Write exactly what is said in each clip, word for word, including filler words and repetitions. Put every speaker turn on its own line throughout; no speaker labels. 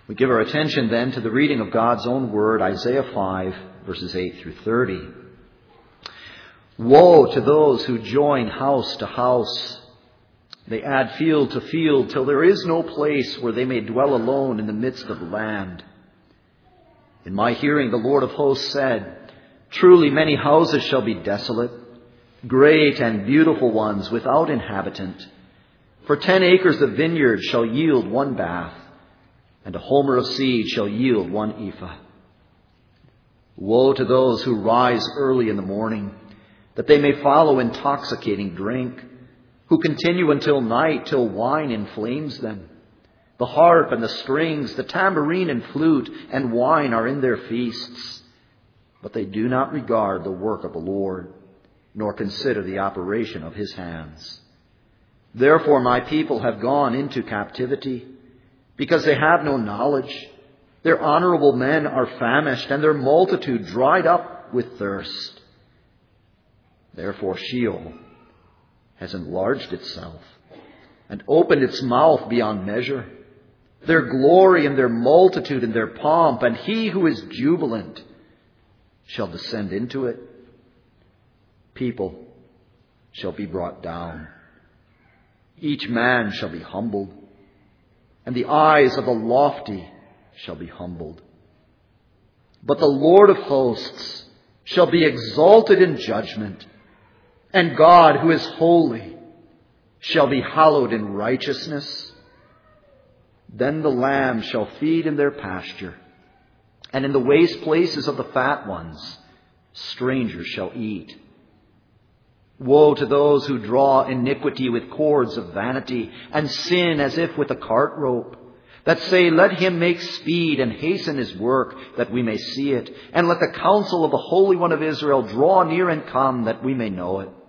We give our attention then to the reading of God's own word, Isaiah five, verses eight through thirty. Woe to those who join house to house. They add field to field till there is no place where they may dwell alone in the midst of the land. In my hearing the Lord of hosts said, truly many houses shall be desolate, great and beautiful ones without inhabitant. For ten acres of vineyard shall yield one bath, and a homer of seed shall yield one ephah. Woe to those who rise early in the morning, that they may follow intoxicating drink, who continue until night, till wine inflames them. The harp and the strings, the tambourine and flute, and wine are in their feasts. But they do not regard the work of the Lord, nor consider the operation of his hands. Therefore my people have gone into captivity, because they have no knowledge. Their honorable men are famished, and their multitude dried up with thirst. Therefore Sheol has enlarged itself, and opened its mouth beyond measure. Their glory and their multitude and their pomp, and he who is jubilant shall descend into it. People shall be brought down. Each man shall be humbled, and the eyes of the lofty shall be humbled. But the Lord of hosts shall be exalted in judgment, and God, who is holy, shall be hallowed in righteousness. Then the lambs shall feed in their pasture, and in the waste places of the fat ones strangers shall eat. Woe to those who draw iniquity with cords of vanity, and sin as if with a cart rope, that say, let him make speed and hasten his work, that we may see it, and let the counsel of the Holy One of Israel draw near and come, that we may know it.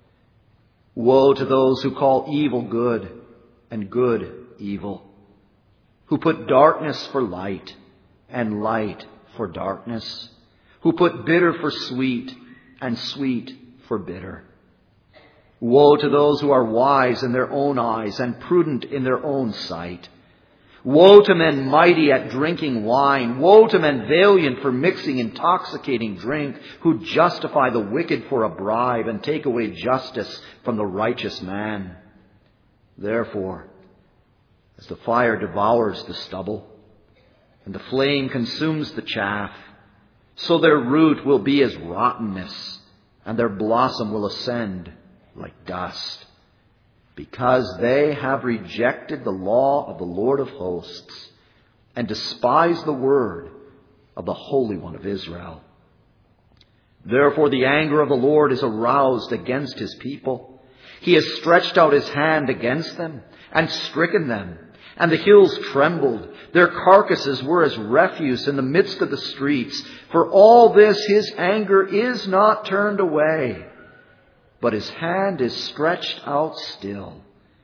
Woe to those who call evil good, and good evil, who put darkness for light, and light for darkness, who put bitter for sweet, and sweet for bitter. Woe to those who are wise in their own eyes and prudent in their own sight. Woe to men mighty at drinking wine. Woe to men valiant for mixing intoxicating drink, who justify the wicked for a bribe and take away justice from the righteous man. Therefore, as the fire devours the stubble, and the flame consumes the chaff, so their root will be as rottenness, and their blossom will ascend like dust, because they have rejected the law of the Lord of hosts, and despised the word of the Holy One of Israel. Therefore the anger of the Lord is aroused against his people. He has stretched out his hand against them, and stricken them, and the hills trembled. Their carcasses were as refuse in the midst of the streets. For all this his anger is not turned away, but his hand is stretched out still.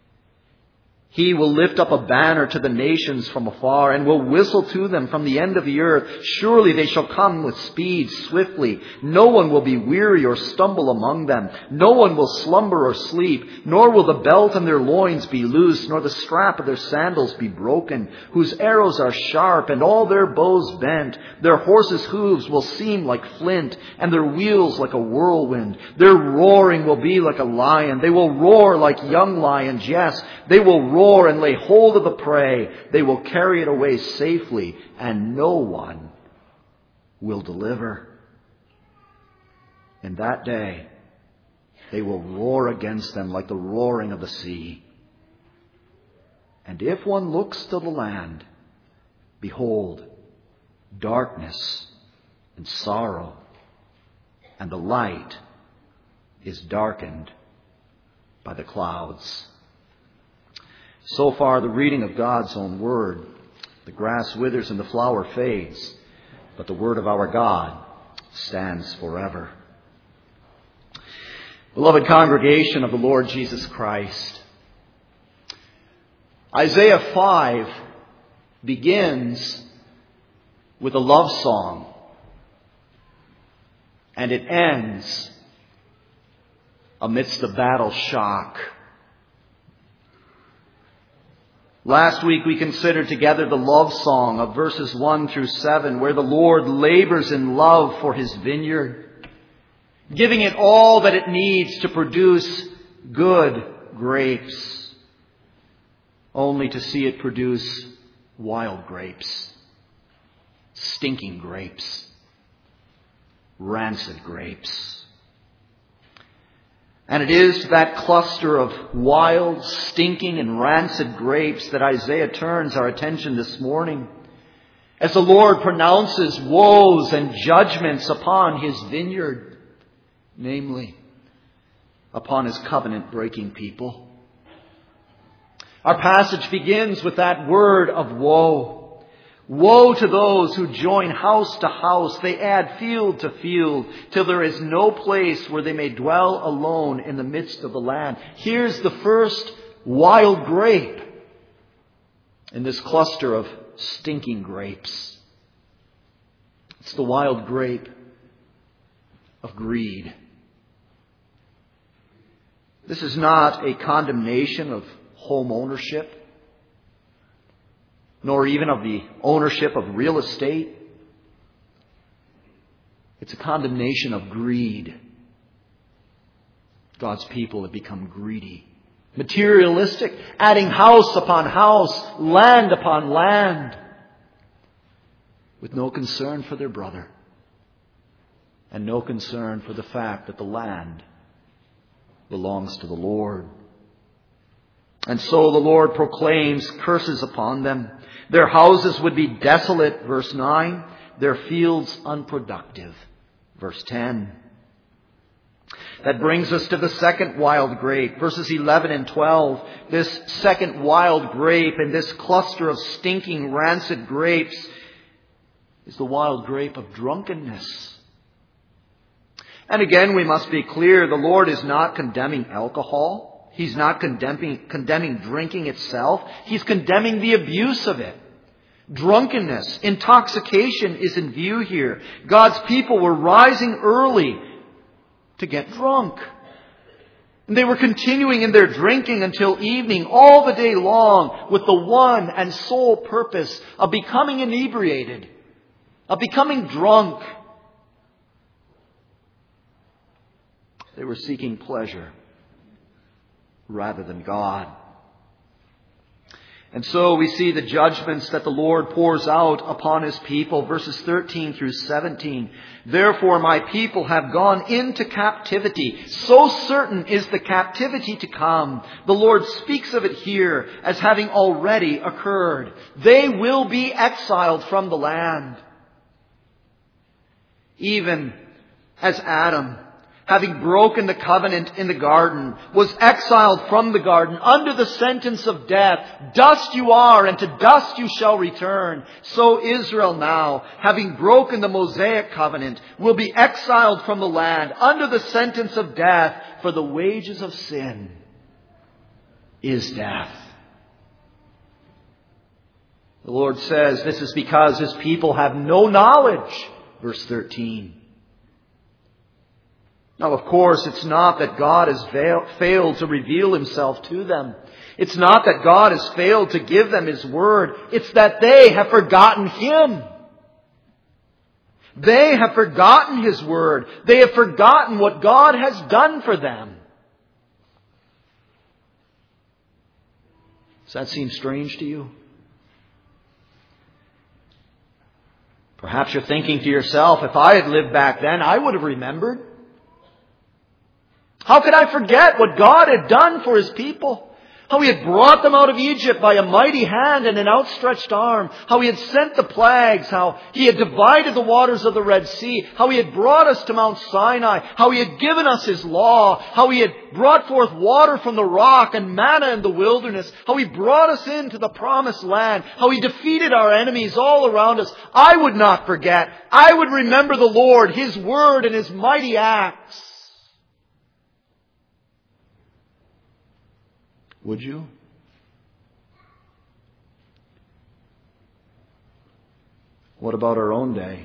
He will lift up a banner to the nations from afar, and will whistle to them from the end of the earth. Surely they shall come with speed swiftly. No one will be weary or stumble among them. No one will slumber or sleep, nor will the belt in their loins be loose, nor the strap of their sandals be broken, whose arrows are sharp and all their bows bent. Their horses' hooves will seem like flint, and their wheels like a whirlwind. Their roaring will be like a lion. They will roar like young lions. Yes, they will roar Roar and lay hold of the prey. They will carry it away safely, and no one will deliver. In that day, they will roar against them like the roaring of the sea. And if one looks to the land, behold, darkness and sorrow, and the light is darkened by the clouds. So far, the reading of God's own word. The grass withers and the flower fades, but the word of our God stands forever. Beloved congregation of the Lord Jesus Christ, Isaiah five begins with a love song, and it ends amidst the battle shock. Last week we considered together the love song of verses one through seven, where the Lord labors in love for His vineyard, giving it all that it needs to produce good grapes, only to see it produce wild grapes, stinking grapes, rancid grapes. And it is that cluster of wild, stinking, and rancid grapes that Isaiah turns our attention this morning, as the Lord pronounces woes and judgments upon His vineyard, namely, upon His covenant-breaking people. Our passage begins with that word of woe. Woe to those who join house to house. They add field to field till there is no place where they may dwell alone in the midst of the land. Here's the first wild grape in this cluster of stinking grapes. It's the wild grape of greed. This is not a condemnation of home ownership, nor even of the ownership of real estate. It's a condemnation of greed. God's people have become greedy, materialistic, adding house upon house, land upon land, with no concern for their brother, and no concern for the fact that the land belongs to the Lord. And so the Lord proclaims curses upon them. Their houses would be desolate, verse nine. Their fields unproductive, verse ten. That brings us to the second wild grape, verses eleven and twelve. This second wild grape in this cluster of stinking, rancid grapes is the wild grape of drunkenness. And again, we must be clear, the Lord is not condemning alcohol. He's not condemning, condemning drinking itself. He's condemning the abuse of it. Drunkenness, intoxication is in view here. God's people were rising early to get drunk. And they were continuing in their drinking until evening, all the day long, with the one and sole purpose of becoming inebriated, of becoming drunk. They were seeking pleasure rather than God. And so we see the judgments that the Lord pours out upon His people, verses thirteen through seventeen. Therefore my people have gone into captivity. So certain is the captivity to come. The Lord speaks of it here as having already occurred. They will be exiled from the land. Even as Adam, having broken the covenant in the garden, was exiled from the garden under the sentence of death. Dust you are, and to dust you shall return. So Israel now, having broken the Mosaic covenant, will be exiled from the land under the sentence of death, for the wages of sin is death. The Lord says this is because His people have no knowledge. Verse thirteen. Now, of course, it's not that God has failed to reveal Himself to them. It's not that God has failed to give them His word. It's that they have forgotten Him. They have forgotten His word. They have forgotten what God has done for them. Does that seem strange to you? Perhaps you're thinking to yourself, if I had lived back then, I would have remembered. How could I forget what God had done for His people? How He had brought them out of Egypt by a mighty hand and an outstretched arm. How He had sent the plagues. How He had divided the waters of the Red Sea. How He had brought us to Mount Sinai. How He had given us His law. How He had brought forth water from the rock and manna in the wilderness. How He brought us into the promised land. How He defeated our enemies all around us. I would not forget. I would remember the Lord, His word, and His mighty acts. Would you? What about our own day?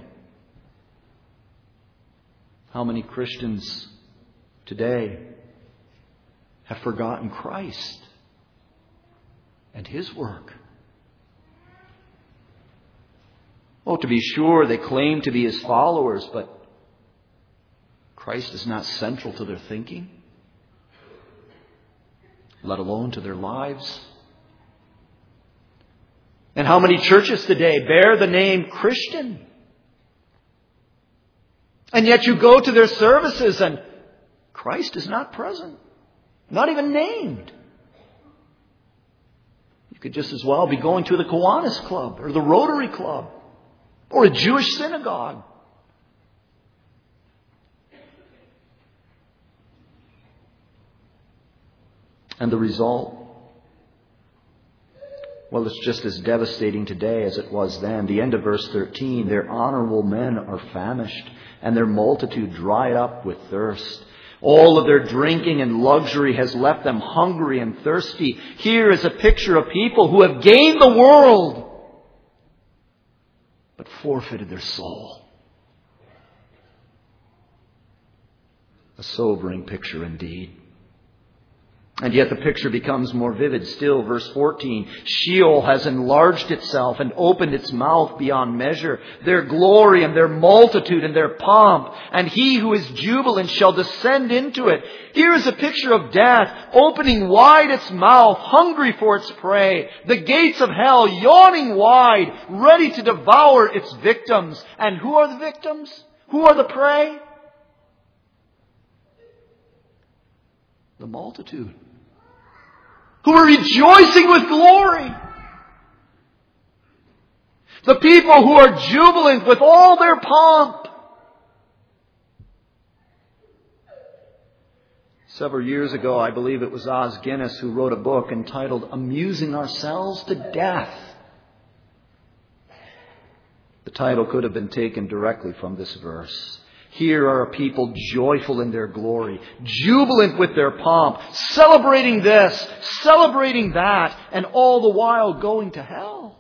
How many Christians today have forgotten Christ? and His work. Oh, to be sure, they claim to be His followers, but Christ is not central to their thinking, let alone to their lives. And how many churches today bear the name Christian? And yet you go to their services and Christ is not present, not even named. You could just as well be going to the Kiwanis Club or the Rotary Club or a Jewish synagogue. And the result? Well, it's just as devastating today as it was then. The end of verse thirteen, their honorable men are famished, and their multitude dried up with thirst. All of their drinking and luxury has left them hungry and thirsty. Here is a picture of people who have gained the world, but forfeited their soul. A sobering picture indeed. And yet the picture becomes more vivid still. Verse fourteen, Sheol has enlarged itself and opened its mouth beyond measure. Their glory and their multitude and their pomp, and he who is jubilant shall descend into it. Here is a picture of death, opening wide its mouth, hungry for its prey. The gates of hell yawning wide, ready to devour its victims. And who are the victims? Who are the prey? The multitude, who are rejoicing with glory. The people who are jubilant with all their pomp. Several years ago, I believe it was Os Guinness who wrote a book entitled Amusing Ourselves to Death. The title could have been taken directly from this verse. Here are a people joyful in their glory, jubilant with their pomp, celebrating this, celebrating that, and all the while going to hell.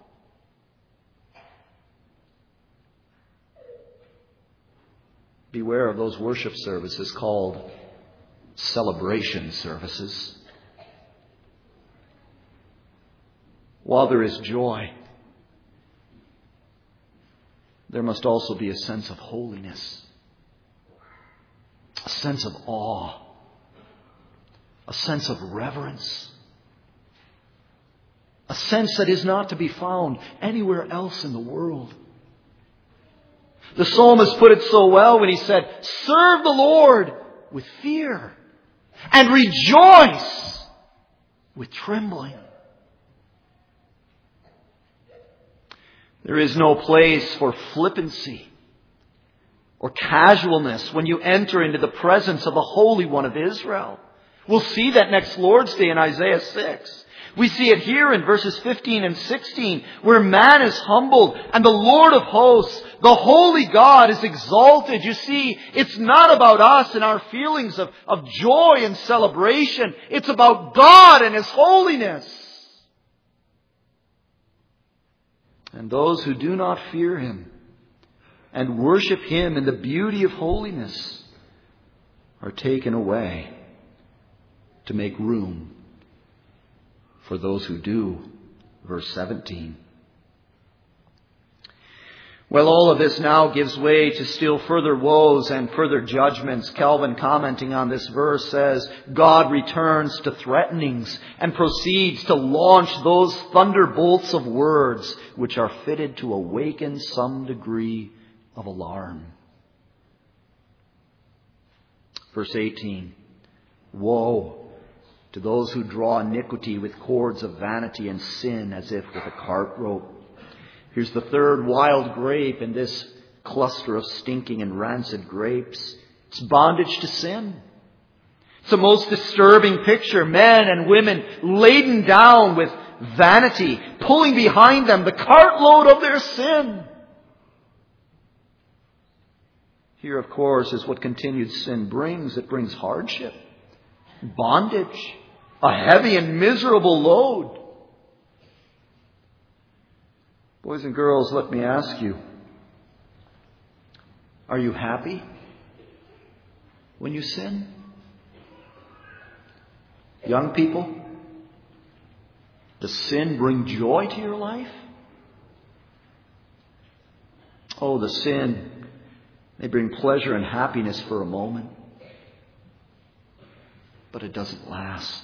Beware of those worship services called celebration services. While there is joy, there must also be a sense of holiness. A sense of awe, a sense of reverence, a sense that is not to be found anywhere else in the world. The psalmist put it so well when he said, serve the Lord with fear and rejoice with trembling. There is no place for flippancy or casualness when you enter into the presence of the Holy One of Israel. We'll see that next Lord's Day in Isaiah six. We see it here in verses fifteen and sixteen, where man is humbled and the Lord of hosts, the holy God, is exalted. You see, it's not about us and our feelings of, of joy and celebration. It's about God and His holiness. And those who do not fear Him and worship Him in the beauty of holiness are taken away to make room for those who do. Verse seventeen. Well, all of this now gives way to still further woes and further judgments. Calvin, commenting on this verse, says, God returns to threatenings and proceeds to launch those thunderbolts of words which are fitted to awaken some degree of alarm. Verse eighteen. Woe to those who draw iniquity with cords of vanity and sin as if with a cart rope. Here's the third wild grape in this cluster of stinking and rancid grapes. It's bondage to sin. It's a most disturbing picture. Men and women laden down with vanity, pulling behind them the cartload of their sin. Here, of course, is what continued sin brings. It brings hardship, bondage, a heavy and miserable load. Boys and girls, let me ask you, are you happy when you sin? Young people, Does sin bring joy to your life? Oh, the sin may bring pleasure and happiness for a moment, but it doesn't last.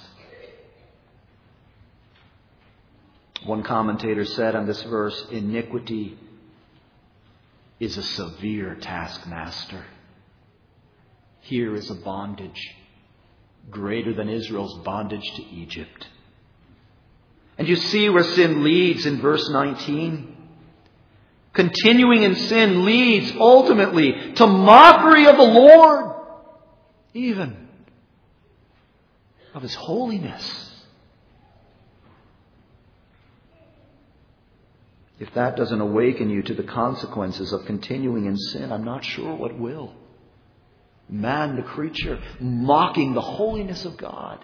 One commentator said on this verse, iniquity is a severe taskmaster. Here is a bondage greater than Israel's bondage to Egypt. And you see where sin leads in verse nineteen. Continuing in sin leads ultimately to mockery of the Lord, even of His holiness. If that doesn't awaken you to the consequences of continuing in sin, I'm not sure what will. Man, the creature, mocking the holiness of God.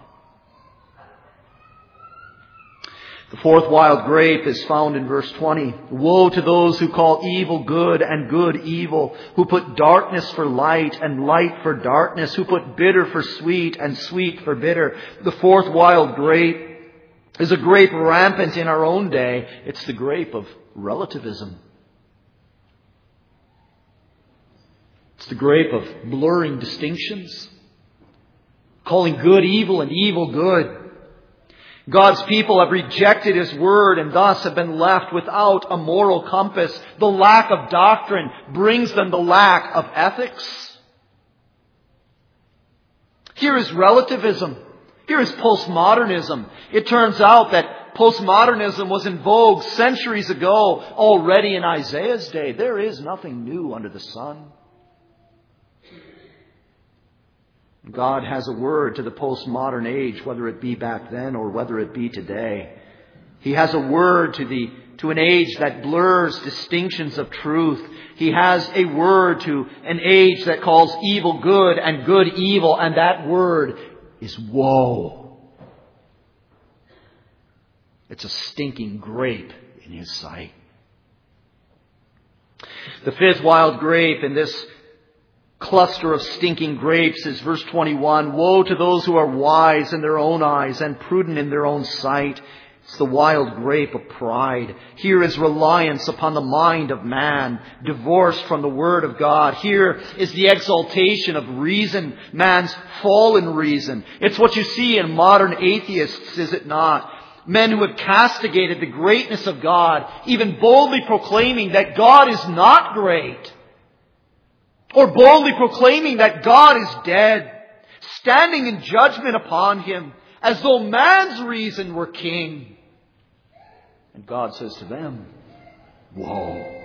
The fourth wild grape is found in verse twenty. Woe to those who call evil good and good evil, who put darkness for light and light for darkness, who put bitter for sweet and sweet for bitter. The fourth wild grape is a grape rampant in our own day. It's the grape of relativism. It's the grape of blurring distinctions, calling good evil and evil good. God's people have rejected His word and thus have been left without a moral compass. The lack of doctrine brings them the lack of ethics. Here is relativism. Here is postmodernism. It turns out that postmodernism was in vogue centuries ago, already in Isaiah's day. There is nothing new under the sun. God has a word to the postmodern age, whether it be back then or whether it be today. He has a word to the to an age that blurs distinctions of truth. He has a word to an age that calls evil good and good evil, and that word is woe. It's a stinking grape in His sight. The fifth wild grape in this cluster of stinking grapes is verse twenty-one. Woe to those who are wise in their own eyes and prudent in their own sight. It's the wild grape of pride. Here is reliance upon the mind of man, divorced from the Word of God. Here is the exaltation of reason, man's fallen reason. It's what you see in modern atheists, is it not? Men who have castigated the greatness of God, even boldly proclaiming that God is not great. Or boldly proclaiming that God is dead, standing in judgment upon Him, as though man's reason were king. And God says to them, woe.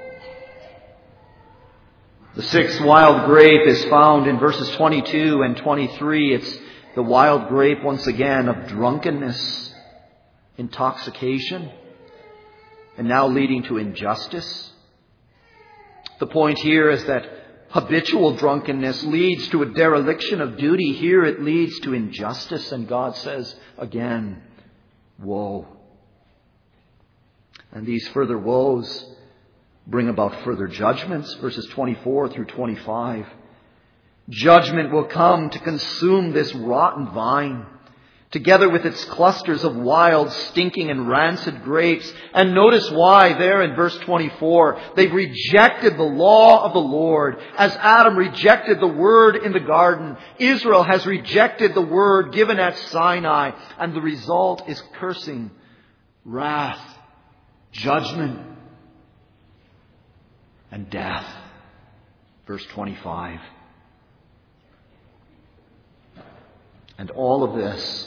The sixth wild grape is found in verses twenty-two and twenty-three. It's the wild grape, once again, of drunkenness, intoxication, and now leading to injustice. The point here is that habitual drunkenness leads to a dereliction of duty. Here it leads to injustice. And God says again, woe. And these further woes bring about further judgments. Verses twenty-four through twenty-five. Judgment will come to consume this rotten vine, together with its clusters of wild, stinking and rancid grapes. And notice why there in verse twenty-four. They've rejected the law of the Lord. As Adam rejected the word in the garden, Israel has rejected the word given at Sinai. And the result is cursing, wrath, judgment, and death. Verse twenty-five. And all of this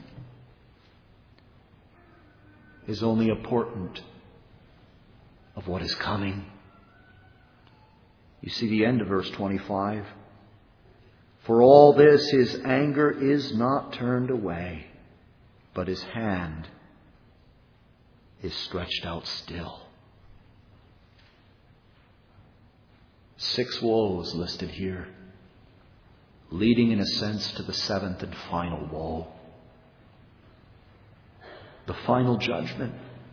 is only a portent of what is coming. You see the end of verse twenty-five. For all this, His anger is not turned away, but His hand is stretched out still. Six woes listed here, leading in a sense to the seventh and final woe. The final judgment.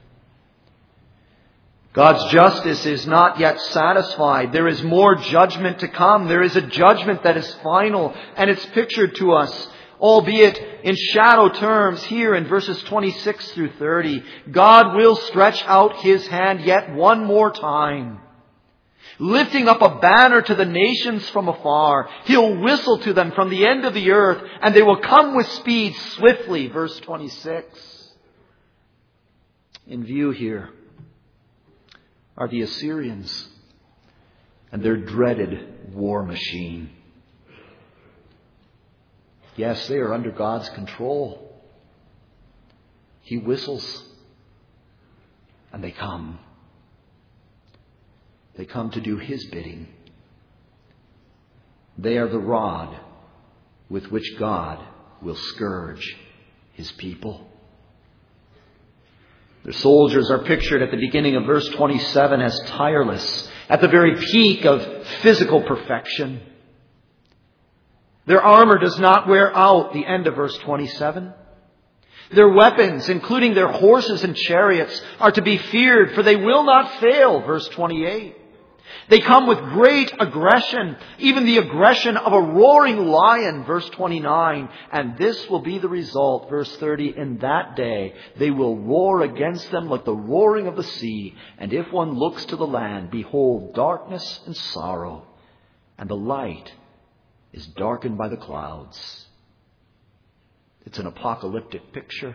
God's justice is not yet satisfied. There is more judgment to come. There is a judgment that is final, and it's pictured to us albeit in shadow terms here in verses twenty-six through thirty. God will stretch out His hand yet one more time, lifting up a banner to the nations from afar. He'll whistle to them from the end of the earth, and they will come with speed swiftly. Verse twenty-six. In view here are the Assyrians and their dreaded war machine. Yes, they are under God's control. He whistles, and they come. They come to do His bidding. They are the rod with which God will scourge His people. Their soldiers are pictured at the beginning of verse twenty-seven as tireless, at the very peak of physical perfection. Their armor does not wear out, the end of verse twenty-seven. Their weapons, including their horses and chariots, are to be feared, for they will not fail, verse twenty-eight. They come with great aggression, even the aggression of a roaring lion, verse twenty-nine. And this will be the result, verse thirty. In that day they will roar against them like the roaring of the sea. And if one looks to the land, behold, darkness and sorrow, and the light is darkened by the clouds. It's an apocalyptic picture.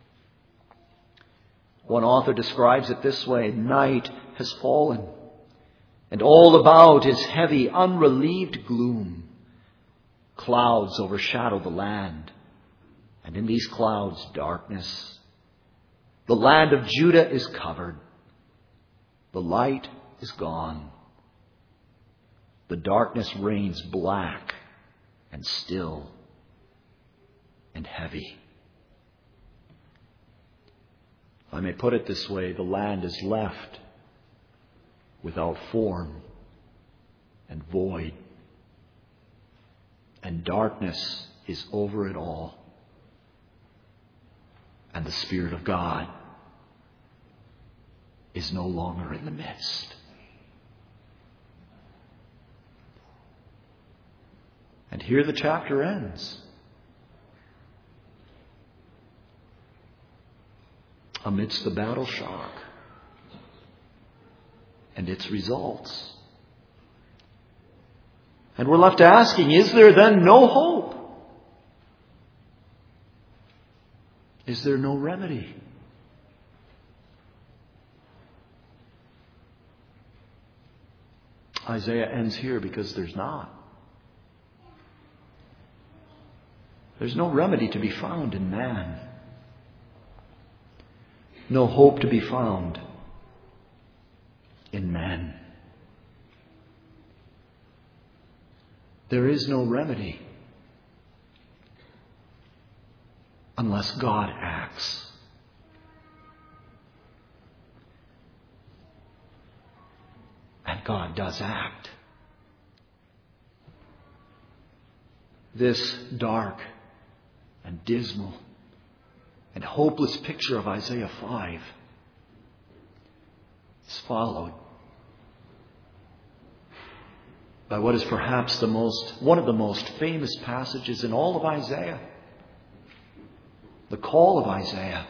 One author describes it this way: night has fallen, and all about is heavy, unrelieved gloom. Clouds overshadow the land, and in these clouds, darkness. The land of Judah is covered. The light is gone. The darkness reigns black and still and heavy. If I may put it this way, the land is left without form and void, and darkness is over it all, and the Spirit of God is no longer in the midst. And here the chapter ends. Amidst the battle shock and its results. And we're left asking, is there then no hope? Is there no remedy? Isaiah ends here because there's not. There's no remedy to be found in man. No hope to be found in man. There is no remedy unless God acts. And God does act. This dark and dismal and hopeless picture of Isaiah five is followed by what is perhaps the most, one of the most famous passages in all of Isaiah. The call of Isaiah,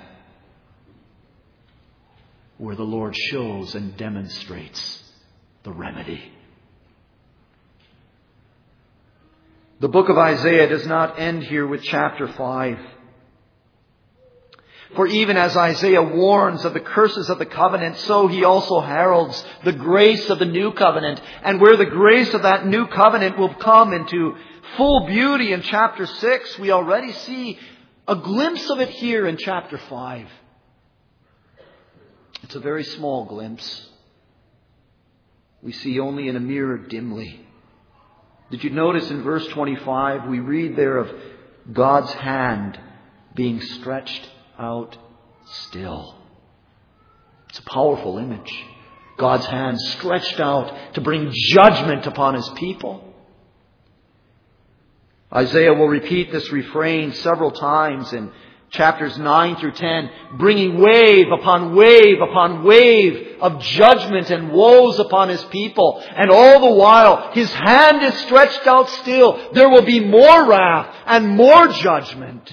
where the Lord shows and demonstrates the remedy. The book of Isaiah does not end here with chapter five. For even as Isaiah warns of the curses of the covenant, so he also heralds the grace of the new covenant. And where the grace of that new covenant will come into full beauty in chapter six, we already see a glimpse of it here in chapter five. It's a very small glimpse. We see only in a mirror dimly. Did you notice in verse twenty-five, we read there of God's hand being stretched out still. It's a powerful image. God's hand stretched out to bring judgment upon His people. Isaiah will repeat this refrain several times in Chapters nine through ten, bringing wave upon wave upon wave of judgment and woes upon His people. And all the while, His hand is stretched out still. There will be more wrath and more judgment.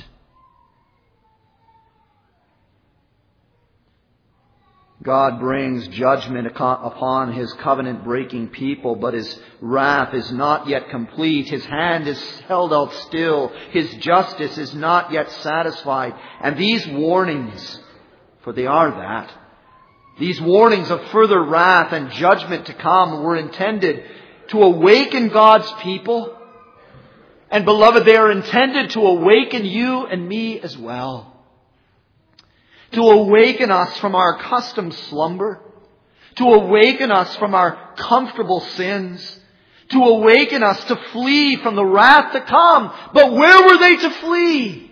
God brings judgment upon His covenant-breaking people, but His wrath is not yet complete. His hand is held out still. His justice is not yet satisfied. And these warnings, for they are that, these warnings of further wrath and judgment to come were intended to awaken God's people. And beloved, they are intended to awaken you and me as well. To awaken us from our accustomed slumber. To awaken us from our comfortable sins. To awaken us to flee from the wrath to come. But where were they to flee?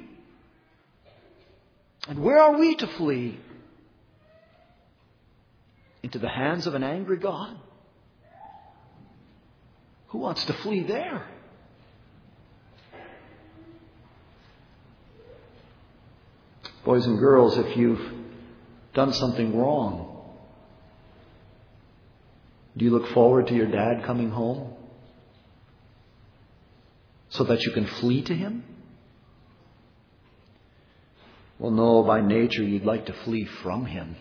And where are we to flee? Into the hands of an angry God? Who wants to flee there? Boys and girls, if you've done something wrong, do you look forward to your dad coming home so that you can flee to him? Well, no, by nature you'd like to flee from him.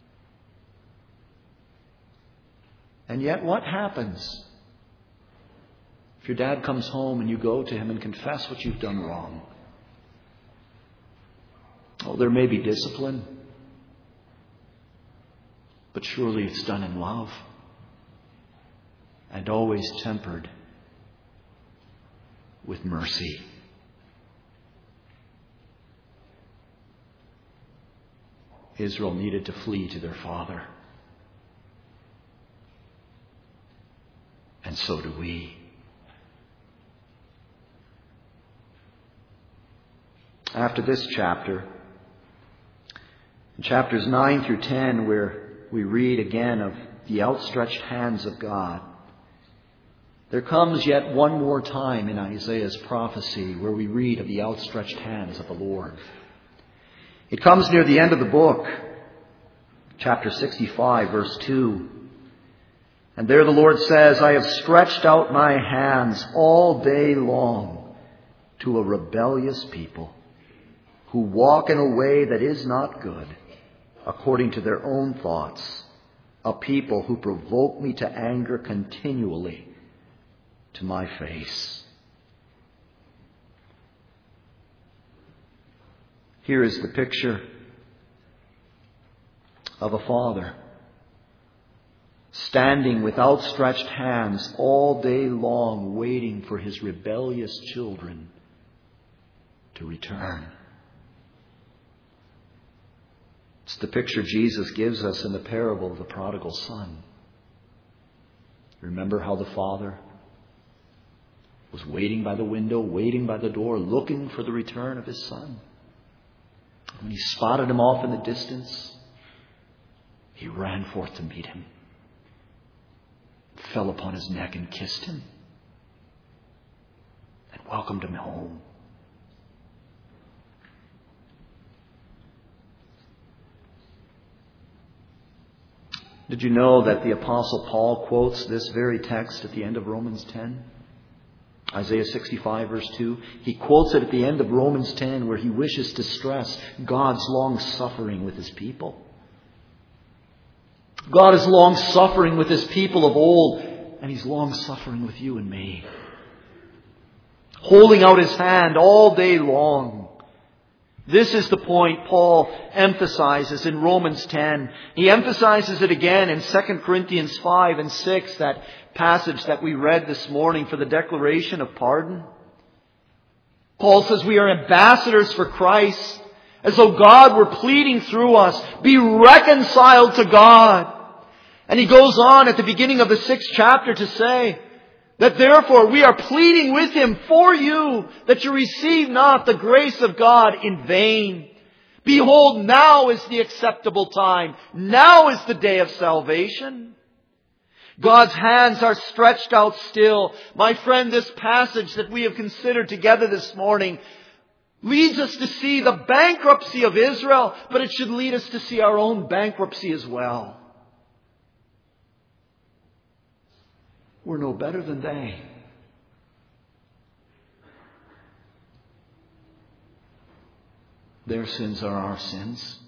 And yet what happens if your dad comes home and you go to him and confess what you've done wrong? Oh, there may be discipline, but surely it's done in love and always tempered with mercy. Israel needed to flee to their father. And so do we. After this chapter, in chapters nine through ten, where we read again of the outstretched hands of God, there comes yet one more time in Isaiah's prophecy where we read of the outstretched hands of the Lord. It comes near the end of the book, chapter sixty-five, verse two. And there the Lord says, I have stretched out my hands all day long to a rebellious people who walk in a way that is not good, according to their own thoughts, a people who provoke me to anger continually to my face. Here is the picture of a father standing with outstretched hands all day long, waiting for his rebellious children to return. It's the picture Jesus gives us in the parable of the prodigal son. Remember how the father was waiting by the window, waiting by the door, looking for the return of his son. When he spotted him off in the distance, he ran forth to meet him, fell upon his neck and kissed him, and welcomed him home. Did you know that the Apostle Paul quotes this very text at the end of Romans ten? Isaiah sixty-five, verse two. He quotes it at the end of Romans ten, where he wishes to stress God's long-suffering with His people. God is long-suffering with His people of old, and He's long-suffering with you and me. Holding out His hand all day long. This is the point Paul emphasizes in Romans ten. He emphasizes it again in Second Corinthians five and six, that passage that we read this morning for the declaration of pardon. Paul says we are ambassadors for Christ, as though God were pleading through us, be reconciled to God. And he goes on at the beginning of the sixth chapter to say that therefore we are pleading with Him for you, that you receive not the grace of God in vain. Behold, now is the acceptable time. Now is the day of salvation. God's hands are stretched out still. My friend, this passage that we have considered together this morning leads us to see the bankruptcy of Israel, but it should lead us to see our own bankruptcy as well. We're no better than they. Their sins are our sins.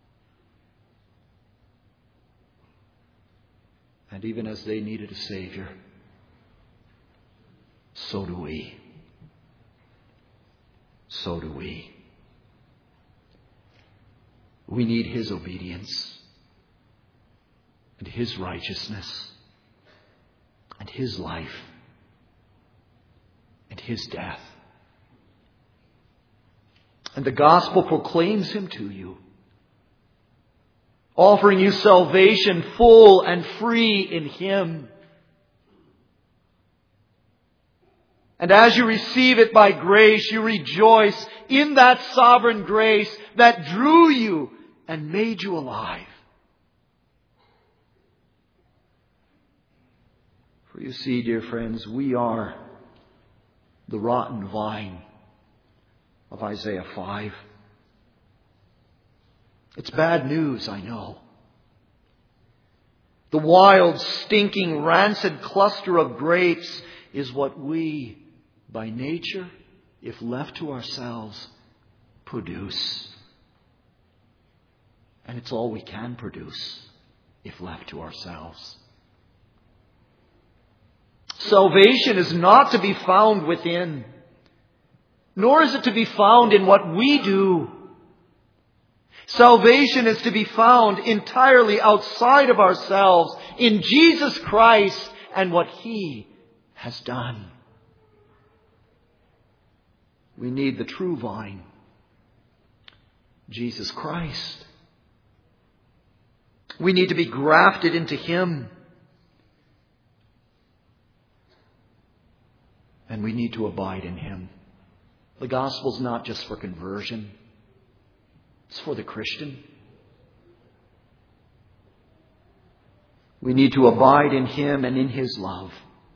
And even as they needed a Savior, so do we. So do we. We need His obedience and His righteousness and His life and His death. And the gospel proclaims Him to you, offering you salvation full and free in Him. And as you receive it by grace, you rejoice in that sovereign grace that drew you and made you alive. For you see, dear friends, we are the rotten vine of Isaiah five. It's bad news, I know. The wild, stinking, rancid cluster of grapes is what we, by nature, if left to ourselves, produce. And it's all we can produce if left to ourselves. Salvation is not to be found within, nor is it to be found in what we do. Salvation is to be found entirely outside of ourselves, in Jesus Christ and what He has done. We need the true vine, Jesus Christ. We need to be grafted into Him. And we need to abide in Him. The gospel is not just for conversion. It's for the Christian. We need to abide in Him and in His love.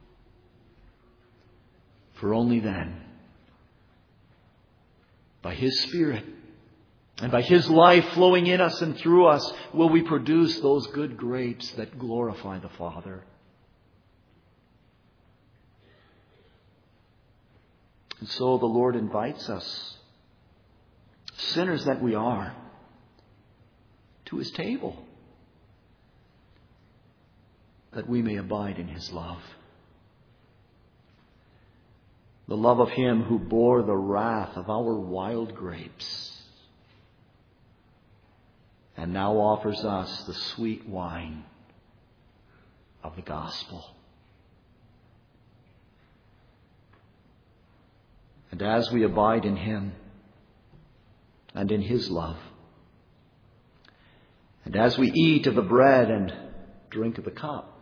For only then, by His Spirit and by His life flowing in us and through us, will we produce those good grapes that glorify the Father. And so the Lord invites us, sinners that we are, to His table, that we may abide in His love. The love of Him who bore the wrath of our wild grapes and now offers us the sweet wine of the gospel. And as we abide in Him and in His love, and as we eat of the bread and drink of the cup,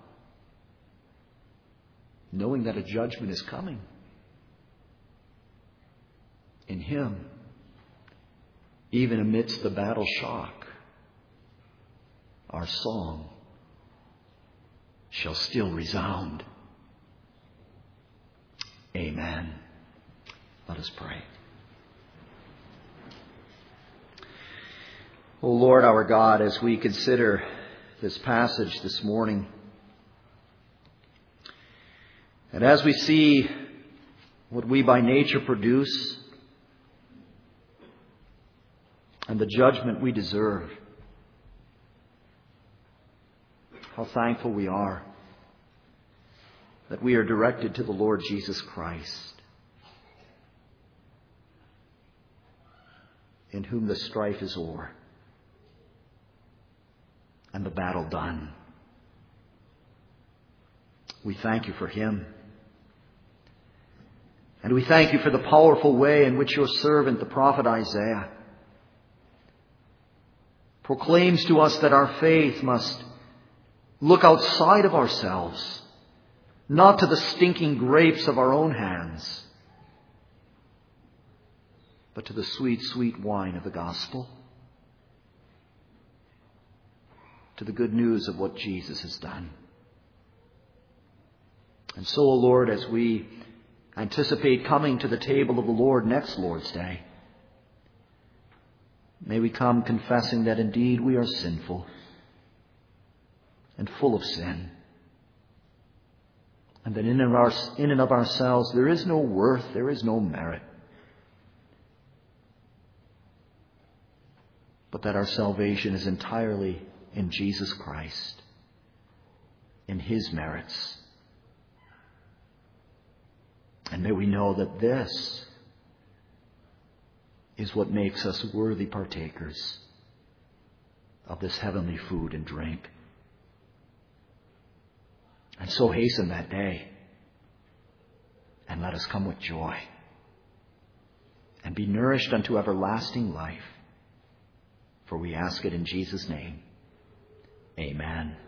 knowing that a judgment is coming, in Him, even amidst the battle shock, our song shall still resound. Amen. Let us pray. O Lord our God, as we consider this passage this morning, and as we see what we by nature produce and the judgment we deserve, how thankful we are that we are directed to the Lord Jesus Christ, in whom the strife is o'er and the battle done. We thank You for Him. And we thank You for the powerful way in which Your servant, the prophet Isaiah, proclaims to us that our faith must look outside of ourselves, not to the stinking grapes of our own hands, but to the sweet, sweet wine of the gospel, to the good news of what Jesus has done. And so, O Lord, as we anticipate coming to the table of the Lord next Lord's Day, May we come confessing that indeed we are sinful and full of sin, and that in and, of our, in and of ourselves there is no worth, there is no merit, but that our salvation is entirely in Jesus Christ, in His merits. And may we know that this is what makes us worthy partakers of this heavenly food and drink. And so hasten that day, and let us come with joy, and be nourished unto everlasting life. For we ask it in Jesus' name. Amen.